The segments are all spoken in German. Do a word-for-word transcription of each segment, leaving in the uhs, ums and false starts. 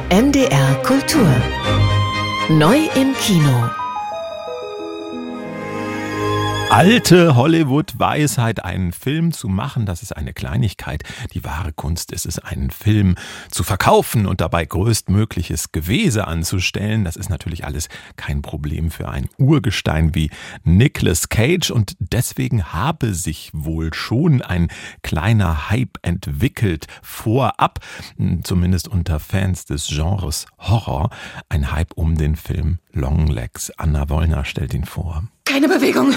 N D R Kultur. Neu im Kino. Alte Hollywood-Weisheit, einen Film zu machen, das ist eine Kleinigkeit. Die wahre Kunst ist es, einen Film zu verkaufen und dabei größtmögliches Gewese anzustellen. Das ist natürlich alles kein Problem für ein Urgestein wie Nicolas Cage. Und deswegen habe sich wohl schon ein kleiner Hype entwickelt vorab, zumindest unter Fans des Genres Horror. Ein Hype um den Film Longlegs. Anna Wollner stellt ihn vor. Keine Bewegung.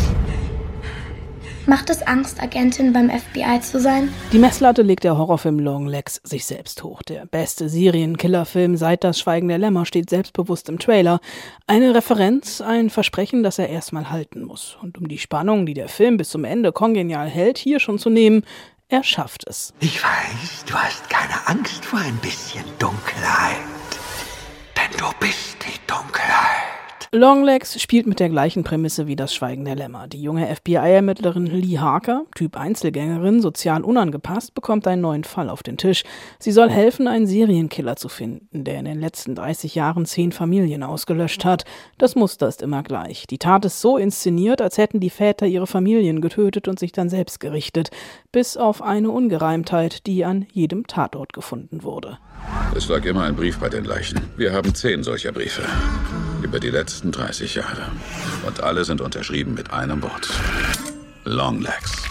Macht es Angst, Agentin beim F B I zu sein? Die Messlatte legt der Horrorfilm Longlegs sich selbst hoch. Der beste Serienkillerfilm seit Das Schweigen der Lämmer steht selbstbewusst im Trailer. Eine Referenz, ein Versprechen, das er erstmal halten muss. Und um die Spannung, die der Film bis zum Ende kongenial hält, hier schon zu nehmen, er schafft es. Ich weiß, du hast keine Angst vor ein bisschen Dunkelheit. Denn du bist die Dunkelheit. Longlegs spielt mit der gleichen Prämisse wie Das Schweigen der Lämmer. Die junge F B I-Ermittlerin Lee Harker, Typ Einzelgängerin, sozial unangepasst, bekommt einen neuen Fall auf den Tisch. Sie soll helfen, einen Serienkiller zu finden, der in den letzten dreißig Jahren zehn Familien ausgelöscht hat. Das Muster ist immer gleich. Die Tat ist so inszeniert, als hätten die Väter ihre Familien getötet und sich dann selbst gerichtet. Bis auf eine Ungereimtheit, die an jedem Tatort gefunden wurde. Es lag immer ein Brief bei den Leichen. Wir haben zehn solcher Briefe. Über die letzten dreißig Jahre. Und alle sind unterschrieben mit einem Wort. Longlegs.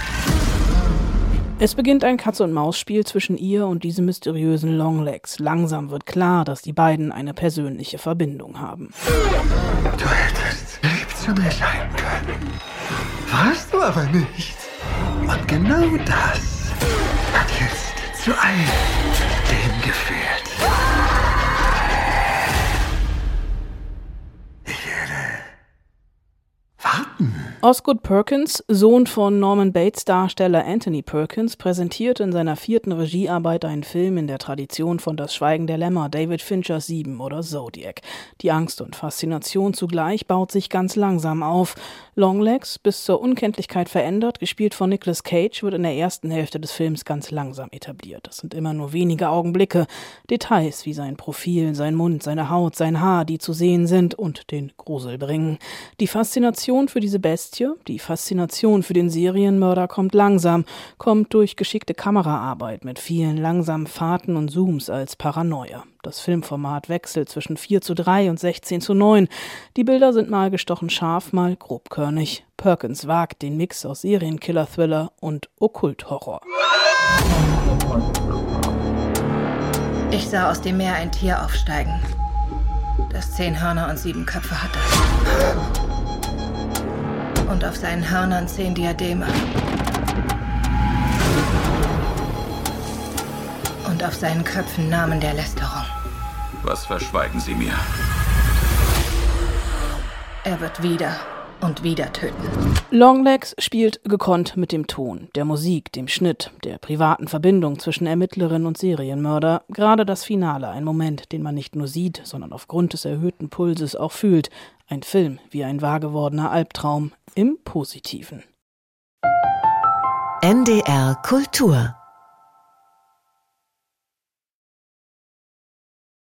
Es beginnt ein Katz-und-Maus-Spiel zwischen ihr und diesem mysteriösen Longlegs. Langsam wird klar, dass die beiden eine persönliche Verbindung haben. Du hättest lieb zu mir sein können. Warst du aber nicht. Und genau das hat jetzt zu all dem geführt. Ich werde warten. Osgood Perkins, Sohn von Norman Bates Darsteller Anthony Perkins, präsentiert in seiner vierten Regiearbeit einen Film in der Tradition von Das Schweigen der Lämmer, David Finchers Sieben oder Zodiac. Die Angst und Faszination zugleich baut sich ganz langsam auf. Longlegs, bis zur Unkenntlichkeit verändert, gespielt von Nicolas Cage, wird in der ersten Hälfte des Films ganz langsam etabliert. Das sind immer nur wenige Augenblicke. Details wie sein Profil, sein Mund, seine Haut, sein Haar, die zu sehen sind und den Grusel bringen. Die Faszination für diese Bestie, die Faszination für den Serienmörder kommt langsam, kommt durch geschickte Kameraarbeit mit vielen langsamen Fahrten und Zooms als Paranoia. Das Filmformat wechselt zwischen vier zu drei und sechzehn zu neun. Die Bilder sind mal gestochen scharf, mal grobkörnig. Perkins wagt den Mix aus Serienkiller-Thriller und Okkulthorror. Ich sah aus dem Meer ein Tier aufsteigen, das zehn Hörner und sieben Köpfe hatte. Und auf seinen Hörnern zehn Diademe. Und auf seinen Köpfen Namen der Lästerung. Was verschweigen Sie mir? Er wird wieder und wieder töten. Longlegs spielt gekonnt mit dem Ton, der Musik, dem Schnitt, der privaten Verbindung zwischen Ermittlerin und Serienmörder. Gerade das Finale, ein Moment, den man nicht nur sieht, sondern aufgrund des erhöhten Pulses auch fühlt. Ein Film wie ein wahrgewordener Albtraum im Positiven. N D R Kultur